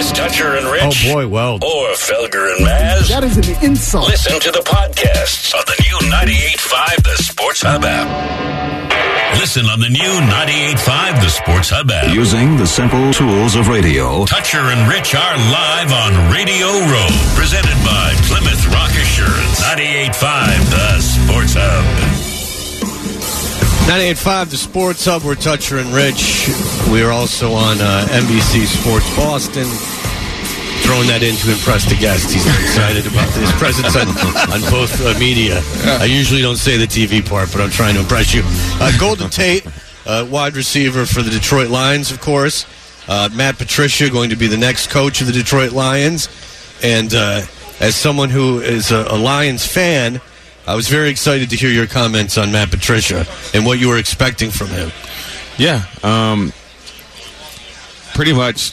is Toucher and Rich. Oh, boy, well. Or Felger and Maz. That is an insult. Listen to the podcasts on the new 98.5 The Sports Hub app. Listen on the new 98.5 The Sports Hub app. Using the simple tools of radio. Toucher and Rich are live on Radio Row. Presented by Plymouth Rock Assurance. 98.5 The Sports Hub. 98.5 The Sports Hub. We're Toucher and Rich. We are also on NBC Sports Boston. Throwing that in to impress the guest. He's excited about his presence on both media. I usually don't say the TV part, but I'm trying to impress you. Golden Tate, wide receiver for the Detroit Lions, of course. Matt Patricia going to be the next coach of the Detroit Lions. And as someone who is a Lions fan, I was very excited to hear your comments on Matt Patricia and what you were expecting from him. Yeah, pretty much.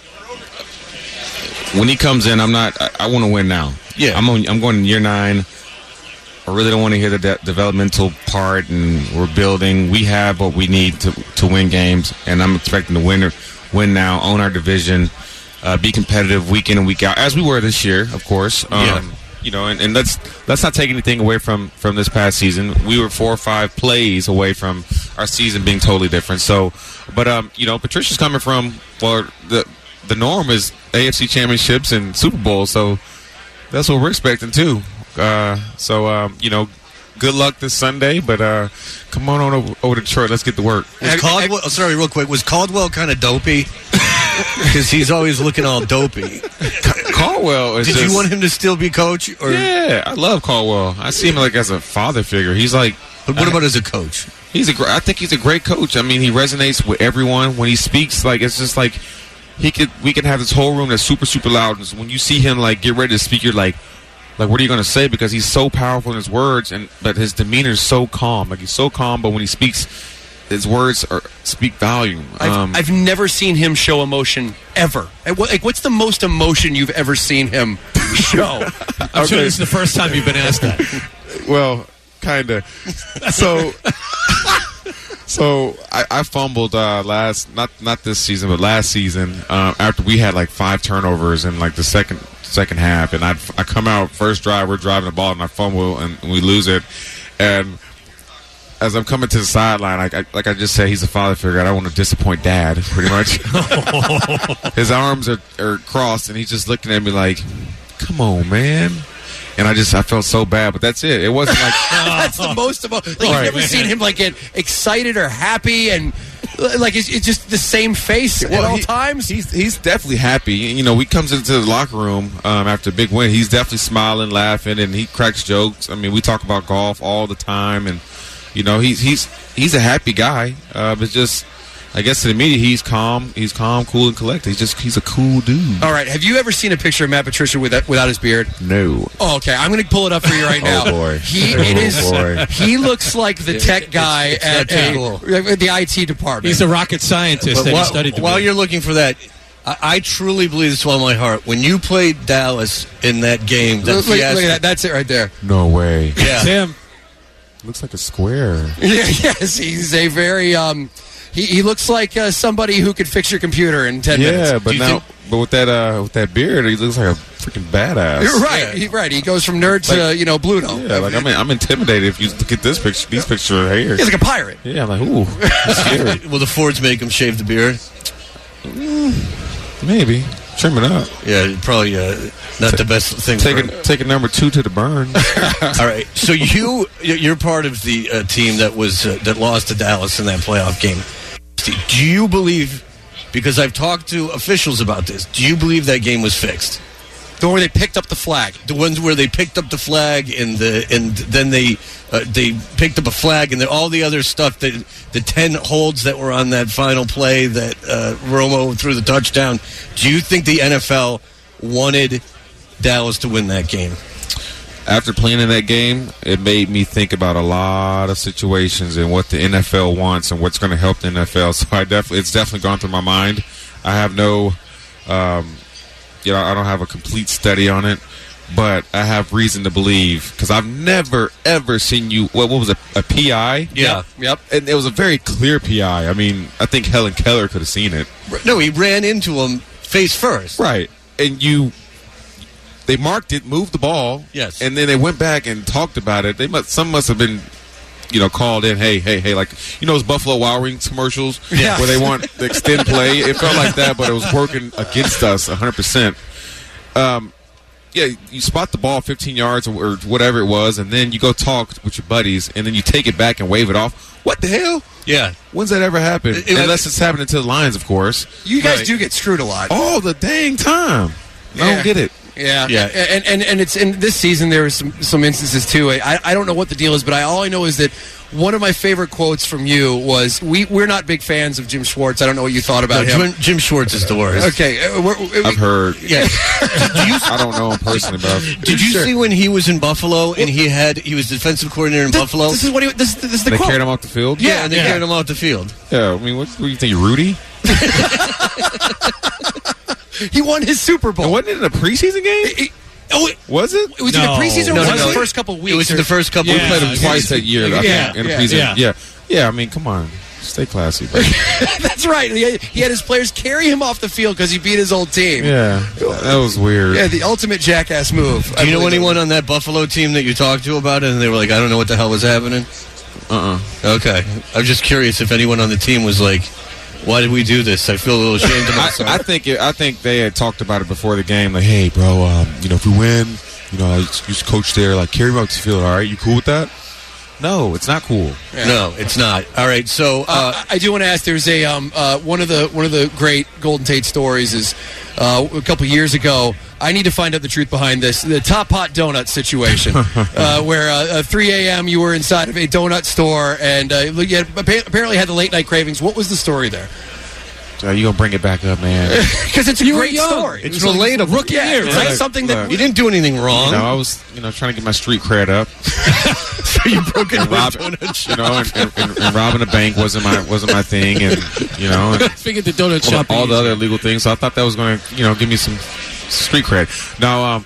When he comes in, I want to win now. Yeah, I'm going in year 9. I really don't want to hear the developmental part, and we're building. We have what we need to win games, and I'm expecting to win now, own our division, be competitive week in and week out, as we were this year, of course. You know, and let's not take anything away from this past season. We were 4 or 5 plays away from our season being totally different. So, but you know, Patricia's coming from the norm is AFC championships and Super Bowl, so that's what we're expecting too. You know, good luck this Sunday, but come on over to Detroit. Let's get to work. Sorry, real quick. Was Caldwell kind of dopey? Because he's always looking all dopey. Caldwell is Did you want him to still be coach? Or? Yeah, I love Caldwell. I see him like as a father figure. He's like. But what about as a coach? I think he's a great coach. I mean, he resonates with everyone when he speaks. Like, it's just like we can have this whole room that's super, super loud. And when you see him like get ready to speak, you're like, what are you going to say? Because he's so powerful in his words, but his demeanor is so calm. Like, he's so calm, but when he speaks, his words speak volume. I've never seen him show emotion ever. Like, what's the most emotion you've ever seen him show? I'm sure this is the first time you've been asked that. Well, kind of. So I fumbled not this season, but last season after we had like 5 turnovers in like the second half, and I come out first drive, we're driving the ball, and I fumble and we lose it, and as I'm coming to the sideline, like I just said, he's a father figure. I don't want to disappoint Dad, pretty much. His arms are crossed, and he's just looking at me like, "Come on, man." And I felt so bad, but that's it. It wasn't like that's the most about. Like, you've never seen him like get excited or happy, and like it's just the same face at all times. He's definitely happy. You know, he comes into the locker room after a big win. He's definitely smiling, laughing, and he cracks jokes. I mean, we talk about golf all the time, and you know, he's a happy guy. But just, I guess to the media, he's calm, cool, and collected. He's a cool dude. All right, have you ever seen a picture of Matt Patricia without his beard? No. Oh, okay. I'm going to pull it up for you right now. Oh boy. He looks like the tech guy at the IT department. He's a rocket scientist that he studied. While you're looking for that, I truly believe this with all my heart. When you played Dallas in that game, look at that. That's it right there. No way. Yeah. It's him. Looks like a square. Yeah, yes, he's a very he looks like somebody who could fix your computer in 10 minutes. Yeah, but with that beard, he looks like a freaking badass. You're right. Yeah. Right. He goes from nerd to Bluto. Yeah, like I'm intimidated if you look at this picture. These pictures right here. He's like a pirate. Yeah, I'm like, ooh, scary. Will the Fords make him shave the beard? Maybe. Trim it up. Yeah, probably not the best thing. Take a number 2 to the burn. All right. So you're part of the team that lost to Dallas in that playoff game. Do you believe? Because I've talked to officials about this. Do you believe that game was fixed? The one where they picked up the flag. The ones where they picked up the flag and then they picked up a flag and then all the other stuff, the 10 holds that were on that final play that Romo threw the touchdown. Do you think the NFL wanted Dallas to win that game? After playing in that game, it made me think about a lot of situations and what the NFL wants and what's going to help the NFL. So it's definitely gone through my mind. I have no. I don't have a complete study on it, but I have reason to believe because I've never, ever seen you. What was it? A PI? Yeah. Yep. And it was a very clear PI. I mean, I think Helen Keller could have seen it. No, he ran into him face first. Right. And they marked it, moved the ball. Yes. And then they went back and talked about it. Some must have been, called in, hey, like, those Buffalo Wild Wings commercials where they want to extend play. It felt like that, but it was working against us 100%. Yeah, you spot the ball 15 yards or whatever it was, and then you go talk with your buddies, and then you take it back and wave it off. What the hell? Yeah. When's that ever happened? Unless it's happening to the Lions, of course. You guys do get screwed a lot. All the dang time. I don't get it. Yeah. Yeah. And it's in this season there was some instances too. I don't know what the deal is, but all I know is that one of my favorite quotes from you was we're not big fans of Jim Schwartz. I don't know what you thought about him. Jim Schwartz is the worst. Okay. I've heard. Yeah. I don't know him personally, but did you see when he was in Buffalo and he was defensive coordinator in Buffalo? This is what this is the they quote. carried him off the field? Yeah, and they carried him off the field. Yeah, I mean, what do you think, Rudy? He won his Super Bowl. And wasn't it in a preseason game? Was it? It was in the preseason or was it the first couple weeks? It was in the first couple We weeks. played him twice that year. I think, in the preseason. Yeah, I mean, come on. Stay classy, bro. That's right. He had his players carry him off the field because he beat his old team. Yeah, that was weird. Yeah, the ultimate jackass move. Do you know anyone on that Buffalo team that you talked to about it, and they were like, I don't know what the hell was happening? Okay. I'm just curious if anyone on the team was like, why did we do this? I feel a little ashamed of myself. I think they had talked about it before the game. Like, hey, bro, if we win, I just coach there. Like, carry him out to the field. All right, you cool with that? No, it's not cool. Yeah. No, it's not. All right, so I do want to ask. There's a one of the great Golden Tate stories is a couple years ago. I need to find out the truth behind this. The Top Hot Donut situation, where 3 a.m. you were inside of a donut store and you apparently had the late night cravings. What was the story there? You gonna bring it back up, man? Because it's a great story. It's relatable. Rookie year. It's like something that you didn't do anything wrong. I was trying to get my street cred up. So you broke into donuts. And robbing a bank wasn't my thing, and I figured the donut shop. All the other illegal things. So I thought that was going to give me some street cred. Now,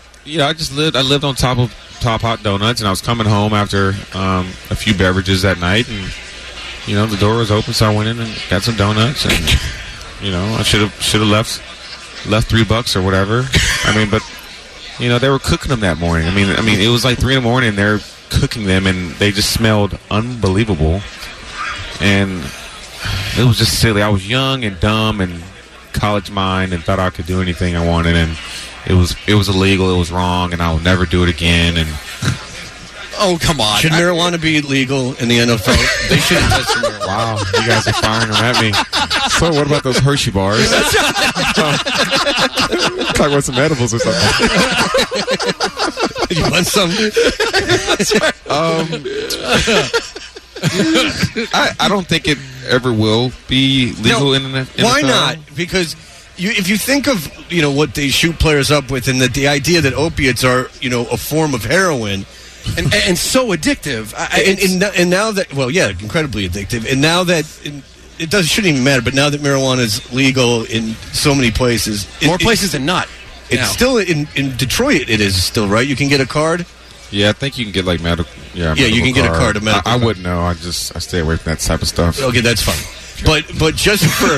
I lived on top of Top Hot Donuts, and I was coming home after a few beverages that night, and the door was open, so I went in and got some donuts, and I should have left $3 or whatever. I mean, but they were cooking them that morning. I mean, it was like 3 a.m. They're cooking them, and they just smelled unbelievable, and it was just silly. I was young and dumb and college mind and thought I could do anything I wanted, and it was illegal. It was wrong, and I will never do it again. And oh, come on! Should marijuana be legal in the NFL? They shouldn't test the marijuana. Wow, you guys are firing them at me. So what about those Hershey bars? Talk about some edibles or something. You want some? I don't think it ever will be legal in the NFL. Why not? Because if you think of what they shoot players up with, and that the idea that opiates are a form of heroin. And so addictive. And now that, incredibly addictive. And now that it shouldn't even matter. But now that marijuana is legal in so many places, more places than not. It's still in Detroit. It is still right. You can get a card. Yeah, I think you can get like medical. Yeah, you can get a card. I wouldn't know. I stay away from that type of stuff. Okay, that's fine. But just for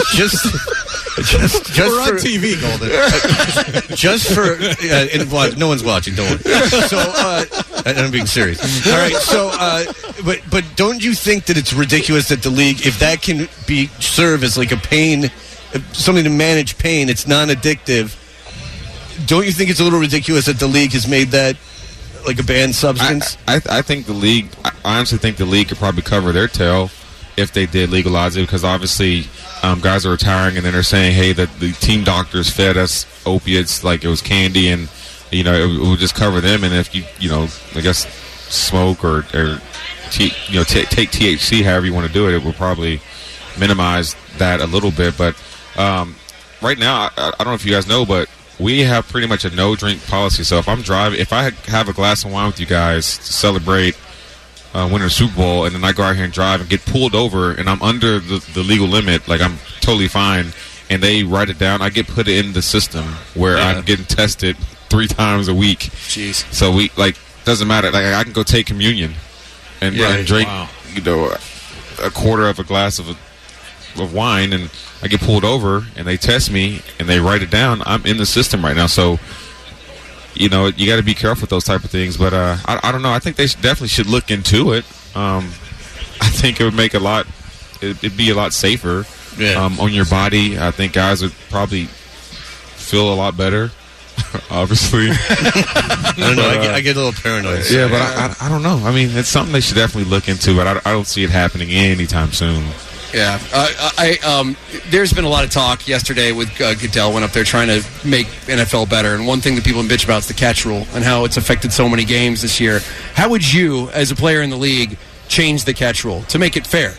we're on TV, Golden. Just for and no one's watching. Don't worry. So I'm being serious. All right. So but don't you think that it's ridiculous that the league, if that can serve as like a pain, something to manage pain, it's non-addictive. Don't you think it's a little ridiculous that the league has made that like a banned substance? I think the league. I honestly think the league could probably cover their tail if they did legalize it, because obviously guys are retiring and then they're saying, hey, that the team doctors fed us opiates like it was candy, and it would just cover them. And if you I guess smoke or take THC, however you want to do it, it will probably minimize that a little bit. But right now, I don't know if you guys know, but we have pretty much a no drink policy. So if I'm driving, if I have a glass of wine with you guys to celebrate winning a Super Bowl, and then I go out here and drive and get pulled over, and I'm under the legal limit, like I'm totally fine, and they write it down, I get put in the system where I'm getting tested 3 times a week. Jeez. So doesn't matter. Like I can go take communion and drink, a quarter of a glass of of wine and I get pulled over and they test me and they write it down, I'm in the system right now. So, you know, you got to be careful with those type of things. But I don't know. I think they definitely should look into it. I think it would make it'd be a lot safer on your body. I think guys would probably feel a lot better. Obviously. I don't know. I get a little paranoid. Yeah, but I don't know. I mean, it's something they should definitely look into, but I don't see it happening anytime soon. Yeah. There's been a lot of talk yesterday with Goodell went up there trying to make NFL better, and one thing that people bitch about is the catch rule and how it's affected so many games this year. How would you, as a player in the league, change the catch rule to make it fair?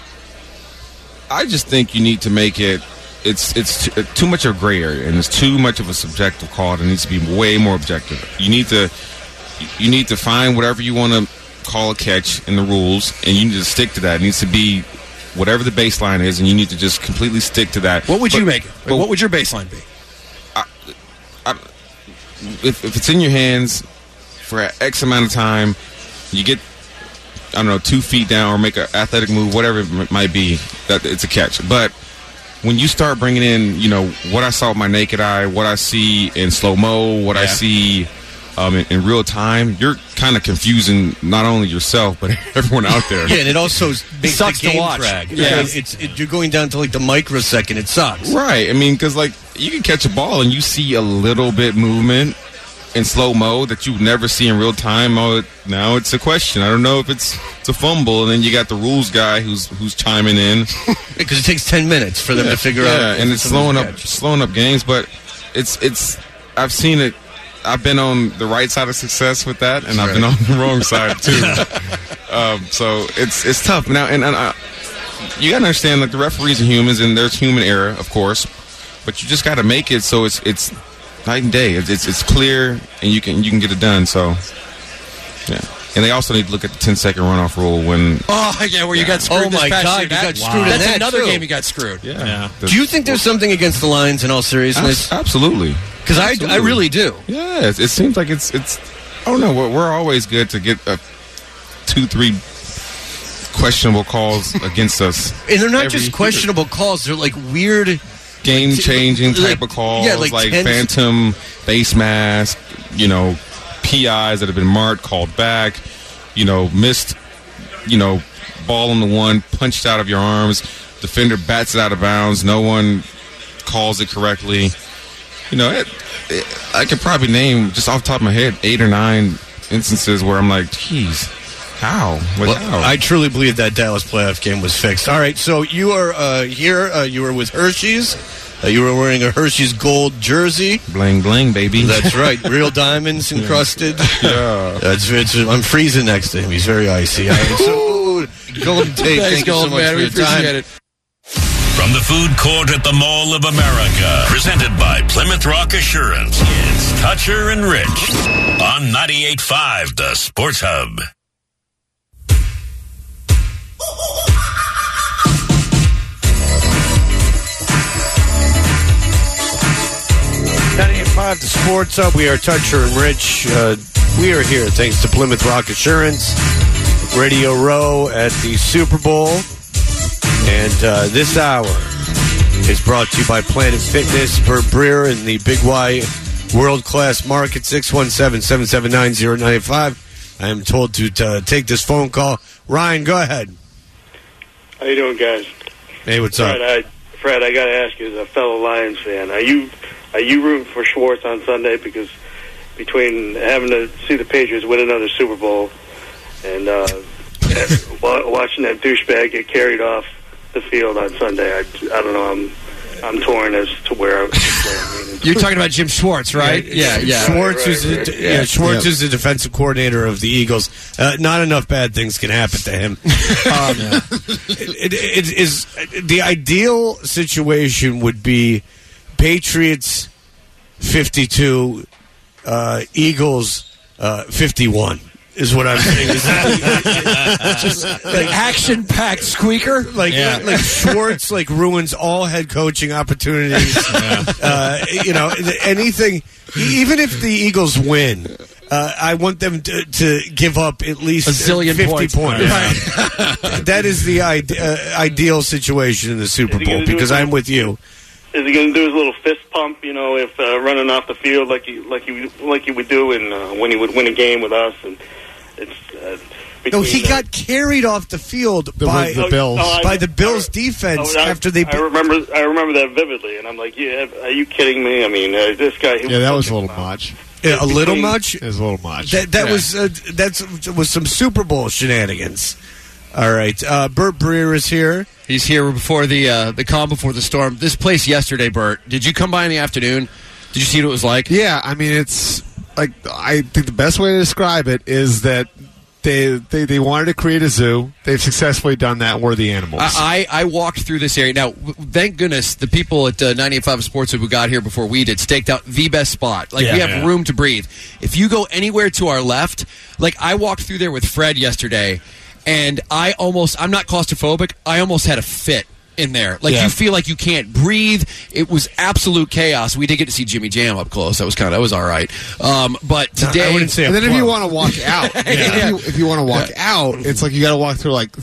I just think you need to make it. It's too much of a gray area, and it's too much of a subjective call. It needs to be way more objective. You need to find whatever you want to call a catch in the rules, and you need to stick to that. It needs to be whatever the baseline is, and you need to just completely stick to that. What would you make it? What would your baseline be? If it's in your hands for X amount of time, you get, I don't know, 2 feet down or make an athletic move, whatever it might be, that it's a catch. But when you start bringing in, you know, what I saw with my naked eye, what I see in slow-mo, what I see in real time, you're kind of confusing not only yourself, but everyone out there. Yeah, and it also makes sucks the game to watch. drag. Yeah. You're going down to, like, the microsecond. It sucks. Right. I mean, because, like, you can catch a ball and you see a little bit movement in slow-mo that you would never see in real time. Now it's a question. I don't know if it's a fumble, and then you got the rules guy who's chiming in. Because it takes 10 minutes for them to figure out. Yeah, and it's slowing up games, but it's I've seen it. I've been on the right side of success with that, and I've been on the wrong side too. So it's tough now, and you gotta understand, like, the referees are humans, and there's human error, of course, but you just gotta make it so it's night and day. It's clear, and you can get it done. So, yeah. And they also need to look at the 10-second runoff rule when. Oh yeah, where you got screwed. Oh my this past God, year. you got screwed in That's that, another too. game you got screwed. Yeah. Do you think there's something against the Lions in all seriousness? Absolutely. Because I really do. Yeah, it seems like it's. I don't know. We're always good to get 2-3 questionable calls against us. And they're not just questionable calls. They're like weird, game-changing type of calls, like phantom face mask, you know, PIs that have been marked, called back, you know, missed, you know, ball on the one, punched out of your arms, defender bats it out of bounds, no one calls it correctly. You know, I could probably name, just off the top of my head, 8 or 9 instances where I'm like, geez, how? How? I truly believe that Dallas playoff game was fixed. All right, so you are here. You were with Hershey's. You were wearing a Hershey's gold jersey. Bling, bling, baby. That's right. Real diamonds encrusted. Yeah. I'm freezing next to him. He's very icy. All right, so, Golden Tate, thank you so much for your time. Appreciate it. From the food court at the Mall of America, presented by Plymouth Rock Assurance, it's Toucher and Rich on 98.5 The Sports Hub. The Sports Hub. We are Toucher and Rich. We are here thanks to Plymouth Rock Assurance, Radio Row at the Super Bowl. And this hour is brought to you by Planet Fitness, Bert Breer in the Big Y World Class Market, 617-779-0985. I am told to take this phone call. Ryan, go ahead. How you doing, guys? Hey, what's up? Fred, I got to ask you, as a fellow Lions fan, are you rooting for Schwartz on Sunday? Because between having to see the Patriots win another Super Bowl and watching that douchebag get carried off the field on Sunday, I don't know. I'm torn as to where I'm leaning. You're talking about Jim Schwartz, right? Yeah. Schwartz is the defensive coordinator of the Eagles. Not enough bad things can happen to him. It is the ideal situation would be Patriots 52, Eagles 51. Is what I'm saying. Is that just like action-packed squeaker? Like Schwartz ruins all head coaching opportunities. You know, anything. Even if the Eagles win, I want them to give up at least a zillion 50 points. Right. That is the ideal situation in the Super Bowl because I'm with you. Is he going to do his little fist pump? If running off the field like he would do when he would win a game with us, and it's. No, he got carried off the field by the Bills. By the Bills defense after they. I remember that vividly, and I'm like, yeah, are you kidding me? I mean, this guy. Yeah, that was a little much. Yeah, a little much. It was a little much. That was some Super Bowl shenanigans. All right, Bert Breer is here. He's here before the calm before the storm. This place yesterday, Bert. Did you come by in the afternoon? Did you see what it was like? Yeah, I mean, it's like I think the best way to describe it is that. They wanted to create a zoo. They've successfully done that. We're the animals. I walked through this area. Now, thank goodness the people at 98.5 Sports who got here before we did staked out the best spot. We have room to breathe. If you go anywhere to our left, I walked through there with Fred yesterday, and I'm not claustrophobic. I almost had a fit in there. You feel like you can't breathe. It was absolute chaos. We did get to see Jimmy Jam up close. That was all right. But today, I wouldn't say. And then if you want to walk out, if you want to walk out, it's like you got to walk through like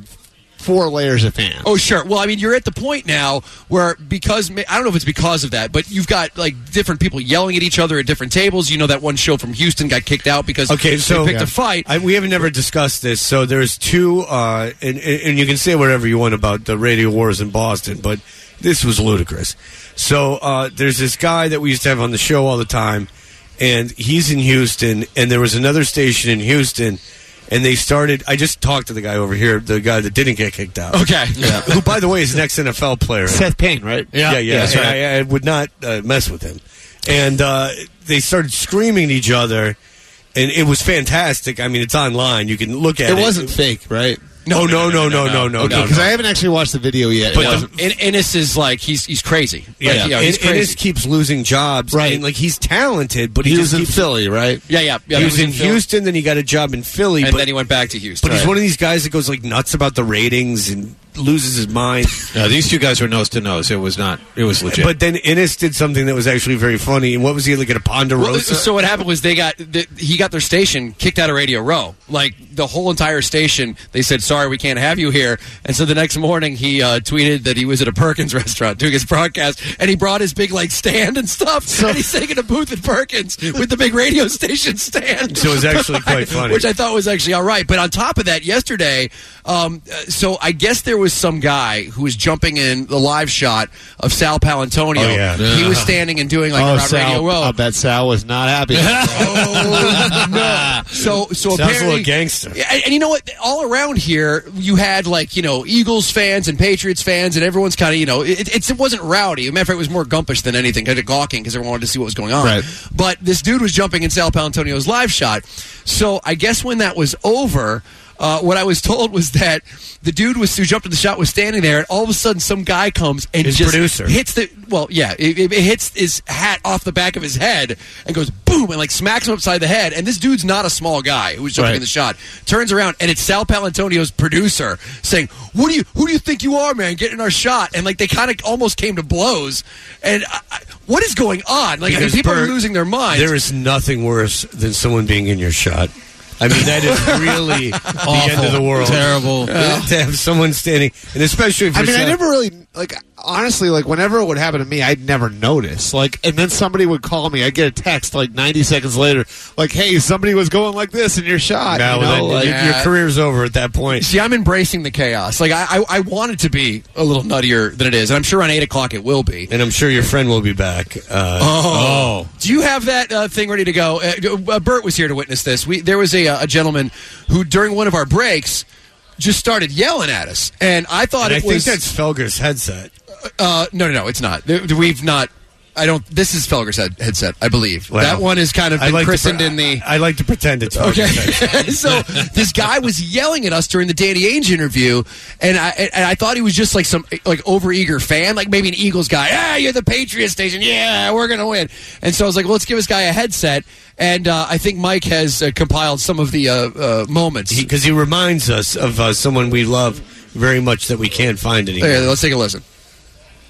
4 layers of fans. Oh, sure. Well, I mean, you're at the point now where because I don't know if it's because of that, but you've got different people yelling at each other at different tables. That one show from Houston got kicked out because they picked a fight. We have never discussed this. So there's 2, and you can say whatever you want about the radio wars in Boston, but this was ludicrous. So there's this guy that we used to have on the show all the time, and he's in Houston, and there was another station in Houston. And they started. I just talked to the guy over here, the guy that didn't get kicked out. Okay, who, by the way, is an ex-NFL player. Seth Payne, right? Yeah. That's right. I would not mess with him. And they started screaming at each other, and it was fantastic. I mean, it's online. You can look at it. It wasn't fake, right? No. Because I haven't actually watched the video yet. But Ennis is he's crazy. He's crazy. Ennis keeps losing jobs. Right. And, he's talented, but he was in Philly, right? Yeah. He was in Houston, then he got a job in Philly. And then he went back to Houston. But he's one of these guys that goes nuts about the ratings and loses his mind. No, these 2 guys were nose to nose. It was legit. But then Ennis did something that was actually very funny. And what was he, at a Ponderosa? So what happened was he got their station kicked out of Radio Row. The whole entire station, they said, sorry, we can't have you here. And so the next morning he tweeted that he was at a Perkins restaurant doing his broadcast, and he brought his big stand and stuff, and he's sitting in a booth at Perkins with the big radio station stand. So it was actually quite funny. Which I thought was actually all right. But on top of that, yesterday, so I guess there was some guy who was jumping in the live shot of Sal Palantonio. Oh, yeah. He was standing and doing around Radio Row. I bet Sal was not happy. No. So sounds apparently, a little gangster. And you know what? All around here, you had Eagles fans and Patriots fans, and everyone's kind of it wasn't rowdy. As a matter of fact, it was more gumpish than anything, kind of gawking because everyone wanted to see what was going on. Right. But this dude was jumping in Sal Palantonio's live shot. So I guess when that was over. What I was told was that the dude who jumped in the shot was standing there, and all of a sudden some guy comes and his just producer hits it hits his hat off the back of his head and goes boom and smacks him upside the head. And this dude's not a small guy who was jumping in the shot. Turns around and it's Sal Palantonio's producer saying, who do you think you are, man? Get in our shot. And they kind of almost came to blows. And what is going on? People are losing their minds. There is nothing worse than someone being in your shot. I mean, that is really the end of the world. Terrible. To have someone standing, and especially if you're I never really, honestly, whenever it would happen to me, I'd never notice. And then somebody would call me. I'd get a text 90 seconds later, hey, somebody was going like this in your shot. Your career's over at that point. See, I'm embracing the chaos. I want it to be a little nuttier than it is, and I'm sure on 8 o'clock it will be. And I'm sure your friend will be back. Do you have that thing ready to go? Bert was here to witness this. There was a gentleman who, during one of our breaks, just started yelling at us, and I thought I think that's Felger's headset. No, it's not. We've not. I don't. This is Felger's headset, I believe. Well, that one has kind of been christened in the. I like to pretend it's Felger's headset. So this guy was yelling at us during the Danny Ainge interview, and I thought he was just some overeager fan, maybe an Eagles guy. Ah, you're the Patriots station. Yeah, we're gonna win. And so I was like, well, let's give this guy a headset. And I think Mike has compiled some of the moments because he reminds us of someone we love very much that we can't find anymore. Okay, let's take a listen.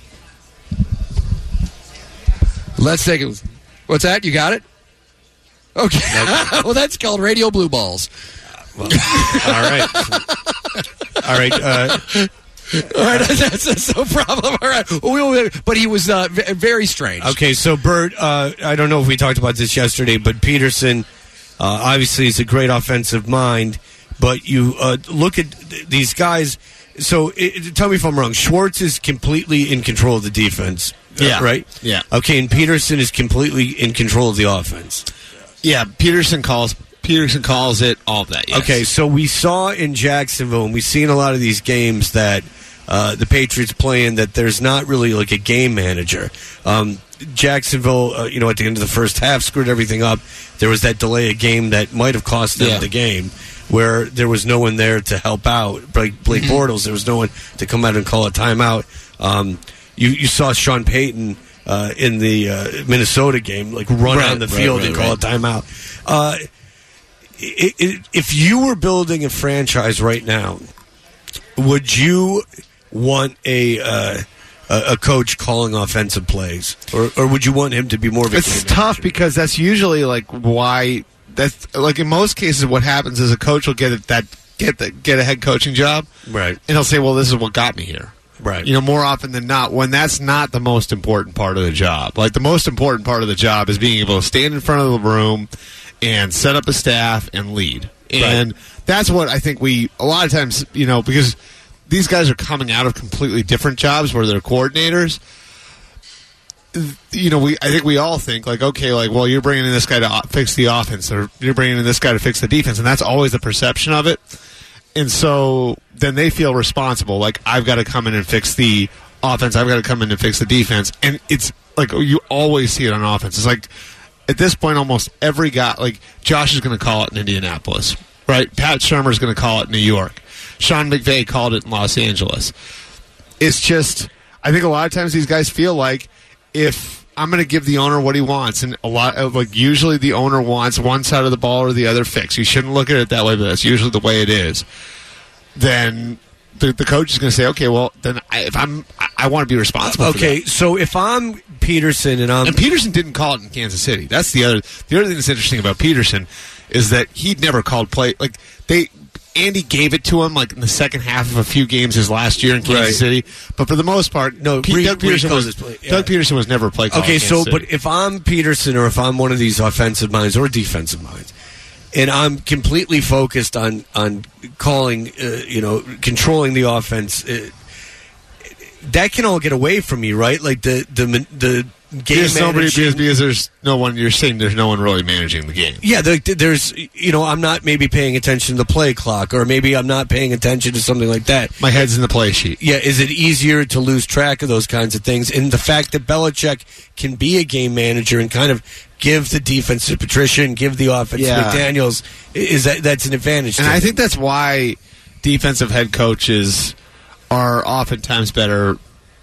Let's take it. What's that? You got it? Okay. Well, that's called radio blue balls. All right. All right. All right, that's no problem. All right, but he was very strange. Okay, so Bert, I don't know if we talked about this yesterday, but Peterson obviously is a great offensive mind. But you look at these guys. So tell me if I'm wrong. Schwartz is completely in control of the defense. Yeah. Right. Yeah. Okay, and Peterson is completely in control of the offense. Yeah, Peterson calls it all of that. Yes. Okay, so we saw in Jacksonville, and we've seen a lot of these games that the Patriots playing that there's not really like a game manager. Jacksonville, at the end of the first half, screwed everything up. There was that delay of game that might have cost them the game, where there was no one there to help out. Blake Bortles, there was no one to come out and call a timeout. You saw Sean Payton in the Minnesota game, run on the field and call a timeout. If you were building a franchise right now, would you want a coach calling offensive plays, or would you want him to be more of a? It's tough because that's usually why. That's in most cases what happens is a coach will get a head coaching job, right? And he'll say, "Well, this is what got me here." Right. More often than not, when that's not the most important part of the job. The most important part of the job is being able to stand in front of the room and set up a staff and lead. And that's what I think a lot of times, because these guys are coming out of completely different jobs where they're coordinators. I think we all think well, you're bringing in this guy to fix the offense, or you're bringing in this guy to fix the defense, and that's always the perception of it. And so then they feel responsible. I've got to come in and fix the offense. I've got to come in and fix the defense. And it's you always see it on offense. It's at this point, almost every guy, Josh is going to call it in Indianapolis, right? Pat Shurmur's going to call it in New York. Sean McVay called it in Los Angeles. It's just, I think a lot of times these guys feel if I'm going to give the owner what he wants, and a lot of usually the owner wants one side of the ball or the other fixed. You shouldn't look at it that way, but that's usually the way it is. Then the coach is going to say, okay, well, then I want to be responsible. Okay, for that. so if I'm Peterson and Peterson didn't call it in Kansas City. That's the other thing that's interesting about Peterson is that he'd never called play Andy gave it to him in the second half of a few games his last year in Kansas City, but for the most part, no. Doug Peterson was never a play caller. Okay, but if I'm Peterson or if I'm one of these offensive minds or defensive minds, and I'm completely focused on calling, controlling the offense, that can all get away from me, right? The game because there's no one. You're saying there's no one really managing the game. Yeah, there's I'm not maybe paying attention to the play clock, or maybe I'm not paying attention to something like that. My head's in the play sheet. Yeah, is it easier to lose track of those kinds of things? And the fact that Belichick can be a game manager and kind of give the defense to Patricia and give the offense to McDaniels, that's an advantage. And I think that's why defensive head coaches are oftentimes better,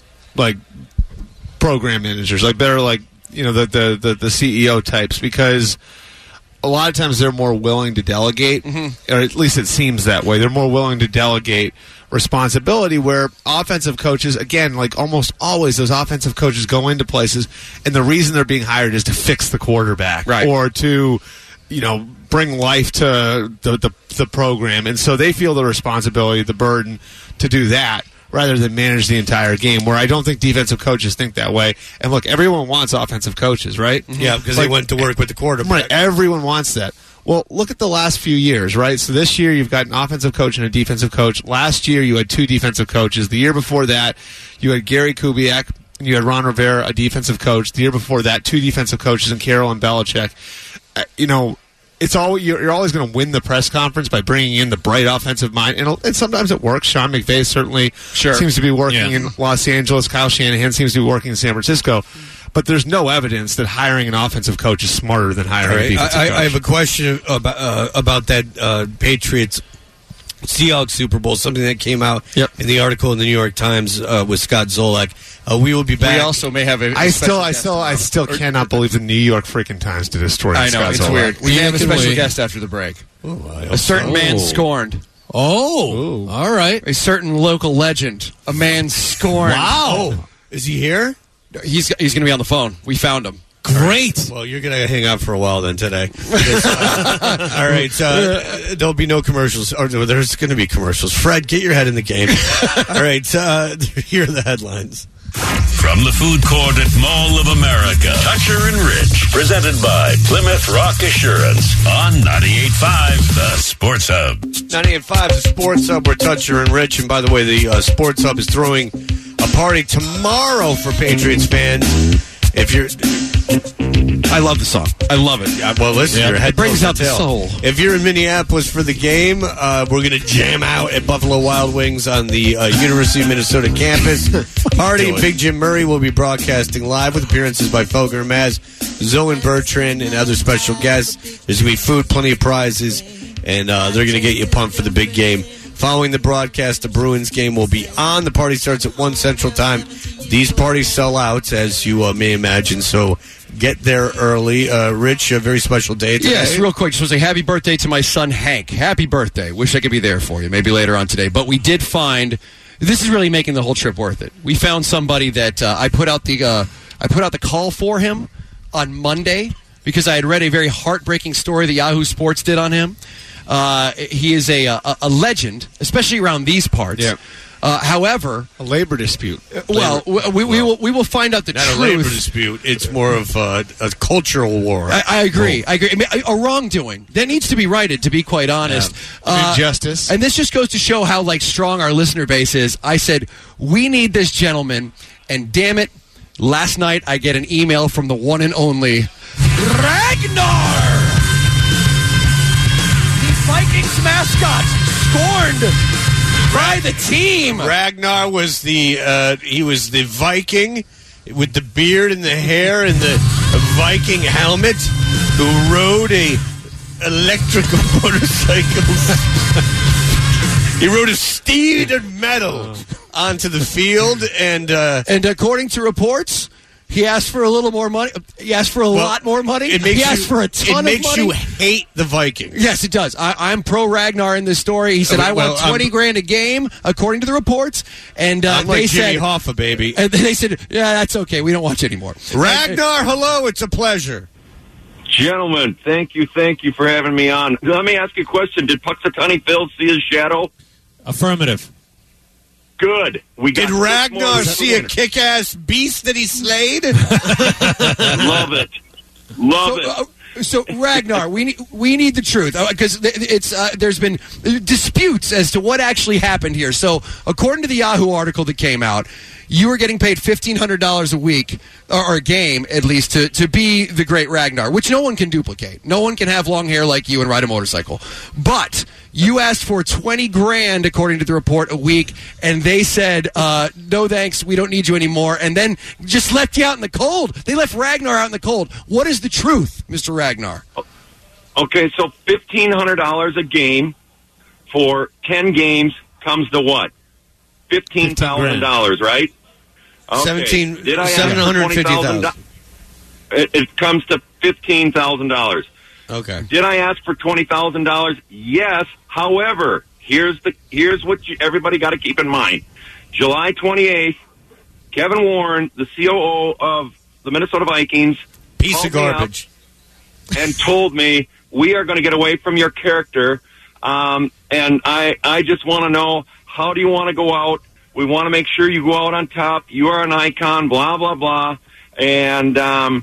program managers, better, the CEO types, because a lot of times they're more willing to delegate, or at least it seems that way. They're more willing to delegate responsibility, where offensive coaches, again, almost always, those offensive coaches go into places, and the reason they're being hired is to fix the quarterback, right, or to, bring life to the program. And so they feel the responsibility, the burden to do that, rather than manage the entire game, where I don't think defensive coaches think that way. And look, everyone wants offensive coaches, right? Yeah, because they went to work with the quarterback. Right, everyone wants that. Well, look at the last few years, right? So this year you've got an offensive coach and a defensive coach. Last year you had two defensive coaches. The year before that you had Gary Kubiak and you had Ron Rivera, a defensive coach. The year before that, two defensive coaches in Carroll and Belichick. It's always, you're always going to win the press conference by bringing in the bright offensive mind, and sometimes it works. Sean McVay certainly seems to be working in Los Angeles. Kyle Shanahan seems to be working in San Francisco. But there's no evidence that hiring an offensive coach is smarter than hiring a defensive coach. I have a question about that Patriots Seahawks Super Bowl, something that came out in the article in the New York Times with Scott Zolak. We will be back. We also may have a I still cannot believe the New York freaking Times did a story. I know, it's Zolak. weird. We have a special guest after the break. A certain man scorned. Oh, all right. A certain local legend. A man scorned. Wow. Is he here? He's going to be on the phone. We found him. Great. Well, you're going to hang out for a while then today. All right. There'll be no commercials. Or there's going to be commercials. Fred, get your head in the game. All right. Here are the headlines. From the food court at Mall of America, Toucher and Rich, presented by Plymouth Rock Assurance on 98.5 The Sports Hub. 98.5 The Sports Hub. We're Toucher and Rich. And by the way, the Sports Hub is throwing a party tomorrow for Patriots fans. If you're... I love the song. I love it. Well, listen, your head it brings out the tail. soul. If you're in Minneapolis for the game, we're going to jam out at Buffalo Wild Wings on the University of Minnesota campus. Party and Big Jim Murray will be broadcasting live with appearances by Felger Maz, Zoe and Bertrand, and other special guests. There's going to be food, plenty of prizes, and they're going to get you pumped for the big game. Following the broadcast, the Bruins game will be on. The party starts at 1 Central Time. These parties sell out, as you may imagine, so get there early. Rich, a very special day today. Yes, real quick. Just want to say happy birthday to my son, Hank. Happy birthday. Wish I could be there for you, maybe later on today. But we did find, this is really making the whole trip worth it. We found somebody that I put out the call for him on Monday because I had read a very heartbreaking story that Yahoo Sports did on him. He is a legend, especially around these parts. Yeah. However, a labor dispute. We will find out the not truth. Not a labor dispute. It's more of a cultural war. I agree. I mean, a wrongdoing that needs to be righted. To be quite honest, injustice. And this just goes to show how strong our listener base is. I said we need this gentleman, and damn it, last night I get an email from the one and only Ragnar. Vikings mascot scorned by the team. Ragnar was the Viking with the beard and the hair and the Viking helmet who rode a electrical motorcycle. He rode a steed of metal onto the field, and according to reports, he asked for a little more money. He asked for a lot more money. He asked for a ton of money. It makes you hate the Vikings. Yes, it does. I'm pro Ragnar in this story. He said, I want $20,000 a game, according to the reports. And I'm they like Jimmy said, Hoffa, baby. And they said, yeah, that's okay. We don't want you anymore. Ragnar, hello. It's a pleasure. Gentlemen, thank you for having me on. Let me ask you a question. Did Puxatawny Phil see his shadow? Affirmative. Good. Did Ragnar see a kick-ass beast that he slayed? Love it. Love it. So Ragnar, we need the truth because there's been disputes as to what actually happened here. So according to the Yahoo article that came out, you were getting paid $1,500 a week or a game at least to be the great Ragnar, which no one can duplicate. No one can have long hair like you and ride a motorcycle. But you asked for $20,000 according to the report a week, and they said no thanks, we don't need you anymore, and then just left you out in the cold. They left Ragnar out in the cold. What is the truth, Mr. Ragnar? Okay, so $1,500 a game for 10 games comes to what? $15,000, right? Okay. Did I ask for $20,000? It comes to $15,000. Okay. Did I ask for $20,000? Yes. However, here's what everybody got to keep in mind. July 28th, Kevin Warren, the COO of the Minnesota Vikings, piece of garbage, and told me we are going to get away from your character. And I just want to know, how do you want to go out? We want to make sure you go out on top. You are an icon, blah, blah, blah. And,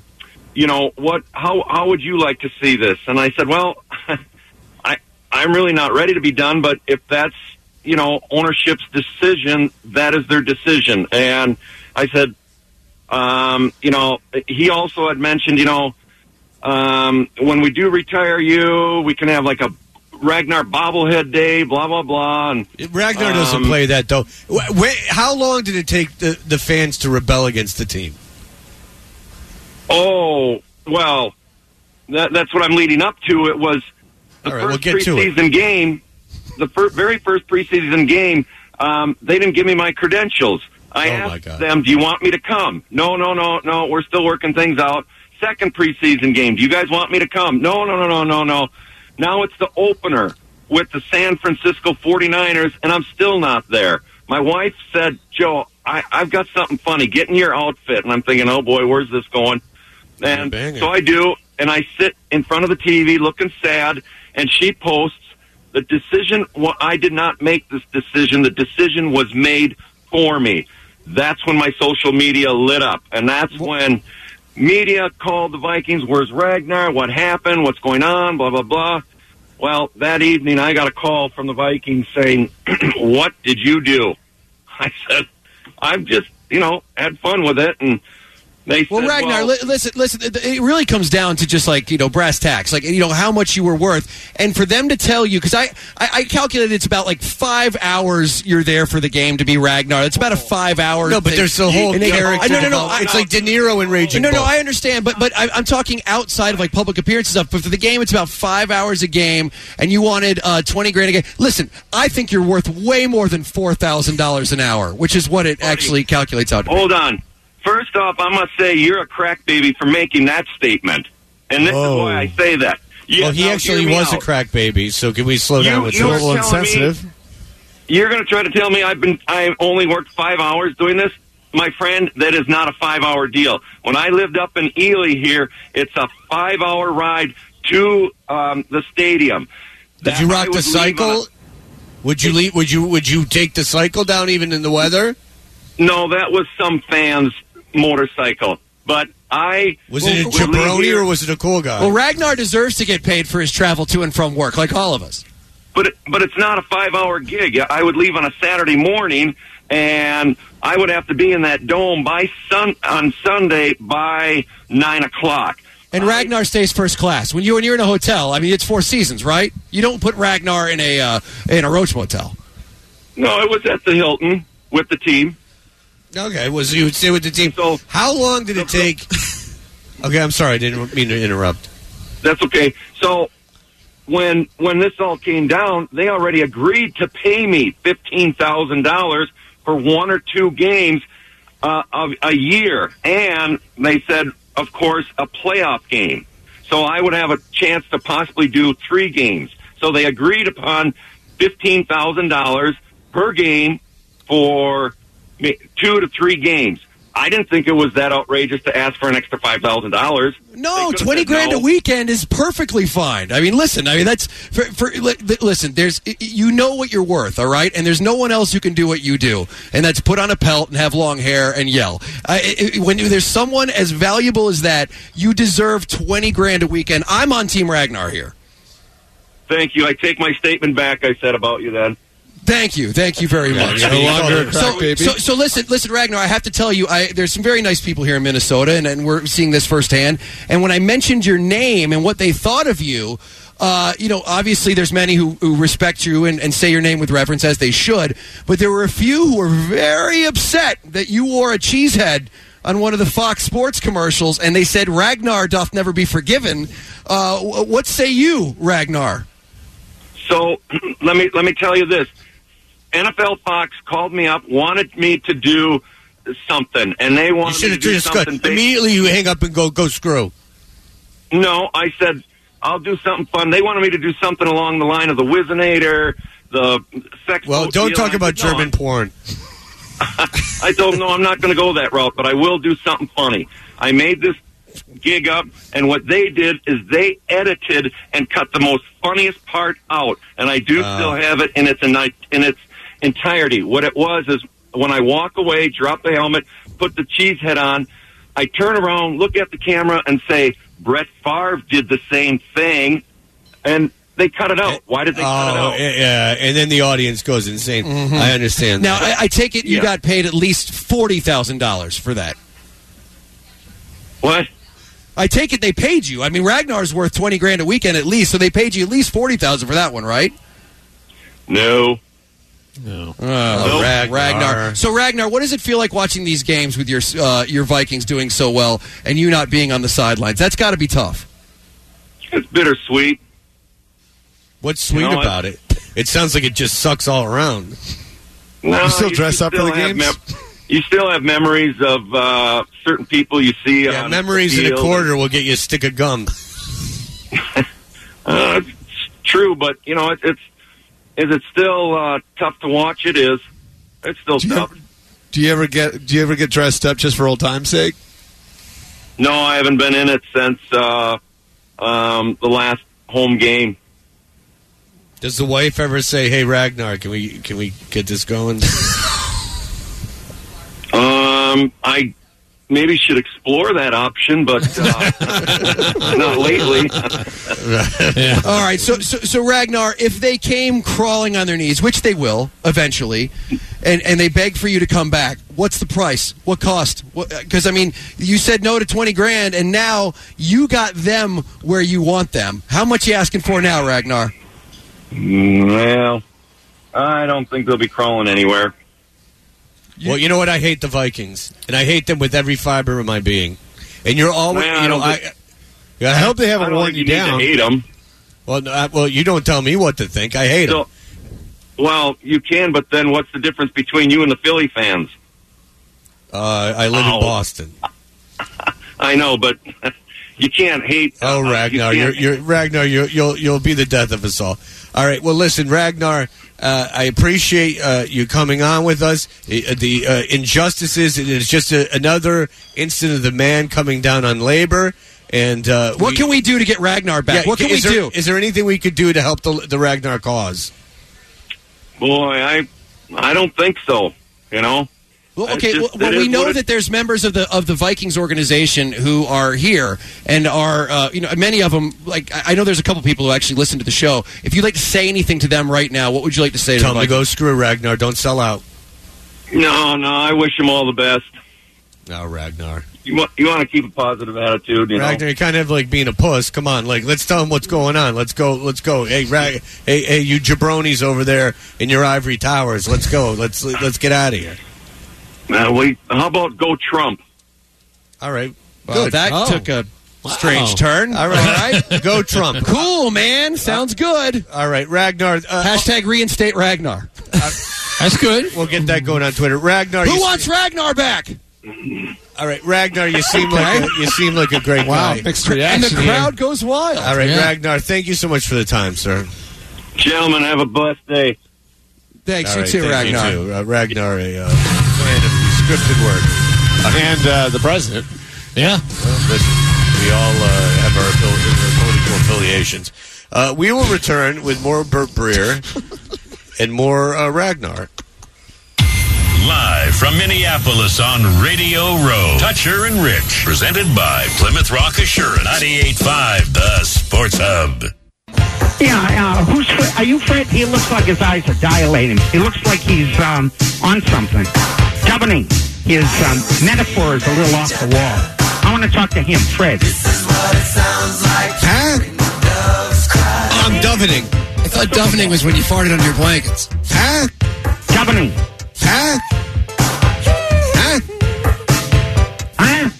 how would you like to see this? And I said, well, I'm really not ready to be done, but if that's, ownership's decision, that is their decision. And I said, he also had mentioned, when we do retire you, we can have like a Ragnar bobblehead day, blah, blah, blah. And Ragnar doesn't play that, though. How long did it take the fans to rebel against the team? Oh, well, that's what I'm leading up to. It was the first preseason game, the very first preseason game, they didn't give me my credentials. I asked them, do you want me to come? No, we're still working things out. Second preseason game, do you guys want me to come? No. Now it's the opener with the San Francisco 49ers, and I'm still not there. My wife said, Joe, I've got something funny. Get in your outfit. And I'm thinking, oh, boy, where's this going? And so I do, and I sit in front of the TV looking sad, and she posts, the decision, I did not make this decision. The decision was made for me. That's when my social media lit up. And that's when media called the Vikings, where's Ragnar? What happened? What's going on? Blah, blah, blah. Well, that evening I got a call from the Vikings saying, what did you do? I said, I've just, had fun with it. And they said, Ragnar, listen, it really comes down to just brass tacks, how much you were worth. And for them to tell you, because I calculated it's about 5 hours you're there for the game to be Ragnar. It's about a 5 hour. No, but there's the whole character. No. It's like De Niro in Raging Bull. No, I understand. But I'm talking outside of public appearances stuff. But for the game, it's about 5 hours a game, and you wanted $20,000 a game. Listen, I think you're worth way more than $4,000 an hour, which is what it actually calculates out to be. Hold on. First off, I must say you're a crack baby for making that statement. And this is why I say that. Well, he actually was a crack baby, so can we slow down with a little insensitive? You're going to try to tell me I only worked 5 hours doing this? My friend, that is not a 5 hour deal. When I lived up in Ely here, it's a 5 hour ride to the stadium. Did you rock the cycle? Would you take the cycle down even in the weather? No, that was some fans' motorcycle. But was it a jabroni or was it a cool guy? Well, Ragnar deserves to get paid for his travel to and from work, like all of us. But it's not a 5 hour gig. I would leave on a Saturday morning, and I would have to be in that dome on Sunday by 9 o'clock. And Ragnar stays first class. When you're in a hotel, it's Four Seasons, right? You don't put Ragnar in a Roach motel. No, it was at the Hilton with the team. Okay, you would stay with the team. So how long did it take? Okay, I'm sorry, I didn't mean to interrupt. That's okay. So when this all came down, they already agreed to pay me $15,000 for 1 or 2 games of a year, and they said, of course, a playoff game. So I would have a chance to possibly do 3 games. So they agreed upon $15,000 per game for 2 to 3 games. I didn't think it was that outrageous to ask for an extra $5,000. No, $20,000 a weekend is perfectly fine. Listen, that's listen. There's what you're worth, all right, and there's no one else who can do what you do, and that's put on a pelt and have long hair and yell. When there's someone as valuable as that, you deserve $20,000 a weekend. I'm on Team Ragnar here. Thank you. I take my statement back. I said about you then. Thank you very much. So listen, Ragnar. I have to tell you, there's some very nice people here in Minnesota, and we're seeing this firsthand. And when I mentioned your name and what they thought of you, obviously there's many who respect you and say your name with reverence, as they should. But there were a few who were very upset that you wore a cheese head on one of the Fox Sports commercials, and they said Ragnar doth never be forgiven. What say you, Ragnar? So let me tell you this. NFL Fox called me up, wanted me to do something, and they wanted me to do something big. Immediately you hang up and go screw. No, I said, I'll do something fun. They wanted me to do something along the line of the Wizinator, the sex. Well, don't talk about German porn. I don't know. I'm not going to go that route, but I will do something funny. I made this gig up, and what they did is they edited and cut the most funniest part out, and I do still have it in its entirety. What it was is when I walk away, drop the helmet, put the cheese head on, I turn around, look at the camera, and say, Brett Favre did the same thing, and they cut it out. Why did they cut it out? Yeah, and then the audience goes insane. Mm-hmm. I understand. Now, I take it you got paid at least $40,000 for that. What? I take it they paid you. Ragnar's worth $20,000 a weekend at least, so they paid you at least $40,000 for that one, right? No. Ragnar. So, Ragnar, what does it feel like watching these games with your Vikings doing so well and you not being on the sidelines? That's got to be tough. It's bittersweet. What's sweet about it? It sounds like it just sucks all around. No, you still dress up for the games? You still have memories of certain people you see. Yeah, memories in a quarter will get you a stick of gum. It's true, but is it still tough to watch? It is. It's still tough. Do you ever get dressed up just for old time's sake? No, I haven't been in it since the last home game. Does the wife ever say, "Hey, Ragnar, can we get this going"? I maybe should explore that option, but not lately. Yeah. All right, so Ragnar, if they came crawling on their knees, which they will eventually, and they beg for you to come back, what's the price? What cost? Because I mean, you said no to $20,000, and now you got them where you want them. How much are you asking for now, Ragnar? Well, I don't think they'll be crawling anywhere. Well, you know what? I hate the Vikings, and I hate them with every fiber of my being. And you're always, I hope they haven't worn you down. To hate them. Well, you don't tell me what to think. I hate them. Well, you can, but then what's the difference between you and the Philly fans? I live in Boston. I know, but you can't hate. Oh, Ragnar, Ragnar, you'll be the death of us all. All right. Well, listen, Ragnar. I appreciate you coming on with us. The injustices, it is just another incident of the man coming down on labor. And what can we do to get Ragnar back? What can we do? Is there anything we could do to help the Ragnar cause? Boy, I don't think so. You know. Well, okay. We know that there's members of the Vikings organization who are here and are, many of them. Like I know there's a couple people who actually listen to the show. If you'd like to say anything to them right now, what would you like to say to them? Tell them to go screw Ragnar. Don't sell out. No. I wish them all the best. No, Ragnar. You want to keep a positive attitude, Ragnar, you're kind of like being a puss. Come on, let's tell them what's going on. Let's go. Hey, hey, you jabronis over there in your ivory towers. Let's go. Let's get out of here. How about go Trump? All right. Well, that took a strange turn. All right. Go Trump. Cool, man. Sounds good. All right, Ragnar. Hashtag reinstate Ragnar. That's good. We'll get that going on Twitter. Ragnar. Who wants Ragnar back? All right, Ragnar. You seem like a great guy. Mixed reaction. And the crowd goes wild. All right, Ragnar. Thank you so much for the time, sir. Gentlemen, have a blessed day. Thanks. You too, Ragnar. You too. Ragnar, a fan of scripted work. And the president. Yeah. Well, listen, we all have our political affiliations. We will return with more Bert Breer and more Ragnar. Live from Minneapolis on Radio Row, Toucher and Rich, presented by Plymouth Rock Assurance, 98.5, the Sports Hub. Yeah, are you Fred? He looks like his eyes are dilating. He looks like he's on something. Governing. His metaphor is a little off the wall. I want to talk to him, Fred. This is what it sounds like. Huh? I'm dovening. I thought dovening was when you farted under your blankets. Huh? Governing. Huh? Huh? Huh?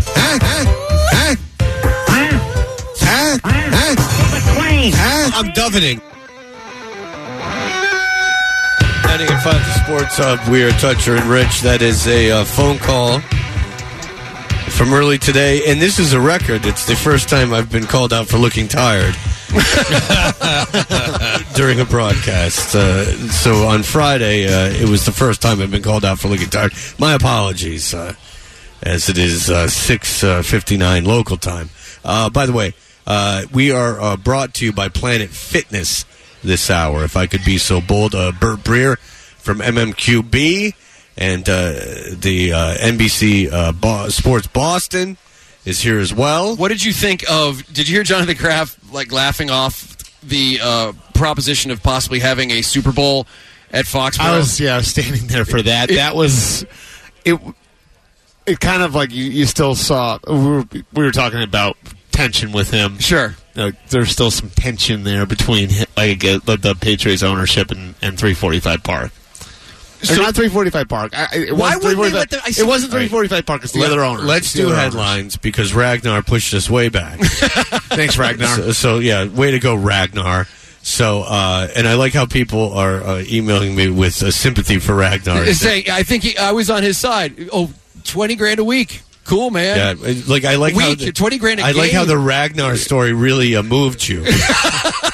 I'm dovening. 98.5 the Sports Hub. We are Toucher and Rich. That is a phone call from early today, and this is a record. It's the first time I've been called out for looking tired during a broadcast. So on Friday, it was the first time I've been called out for looking tired. My apologies, as it is 6:59 local time. By the way, we are brought to you by Planet Fitness this hour, if I could be so bold. Bert Breer from MMQB and the NBC Sports Boston is here as well. What did you think of? Did you hear Jonathan Kraft laughing off the proposition of possibly having a Super Bowl at Foxborough? I was standing there for that. That was it. It kind of like you still saw. We were talking about tension with him. Sure. There's still some tension there between the Patriots ownership and 345 Park. So, not 345 Park. Why wouldn't they let them? It wasn't 345 Park. It's the other owner. Let's do headlines because Ragnar pushed us way back. Thanks, Ragnar. So way to go, Ragnar. So, and I like how people are emailing me with sympathy for Ragnar. Saying, I think I was on his side. Oh, $20,000 a week. Cool, man. Yeah, I like how $20,000 a I game. like how the Ragnar story really moved you.